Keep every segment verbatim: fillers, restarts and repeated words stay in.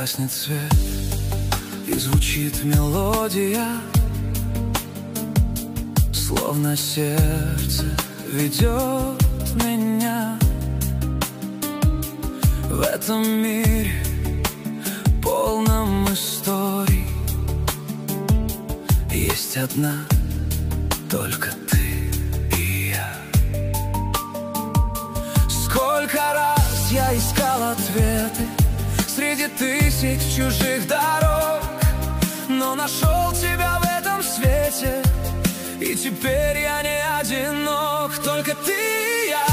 Гаснет свет и звучит мелодия, словно сердце ведет меня. В этом мире, полном историй, есть одна, только ты и я. Сколько раз я искал ответы среди тысяч чужих дорог, но нашел тебя в этом свете, и теперь я не одинок. Только ты и я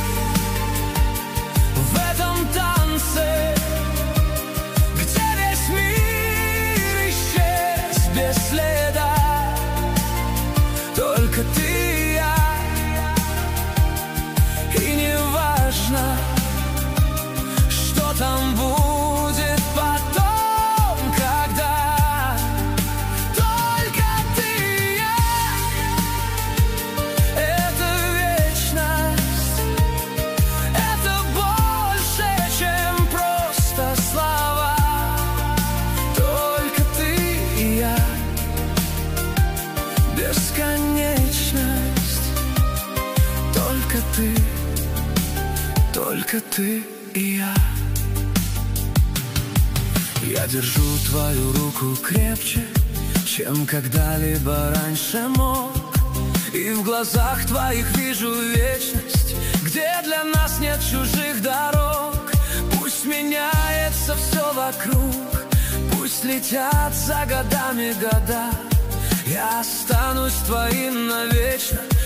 в этом танце, где весь мир исчез без следа. Только ты и я, и не важно, что там будет потом, когда. Только ты и я, это вечность, это больше, чем просто слова. Только ты и я, бесконечность. Только ты, только ты и я. Я держу твою руку крепче, чем когда-либо раньше мог, и в глазах твоих вижу вечность, где для нас нет чужих дорог. Пусть меняется все вокруг, пусть летят за годами года, я останусь твоим навечно.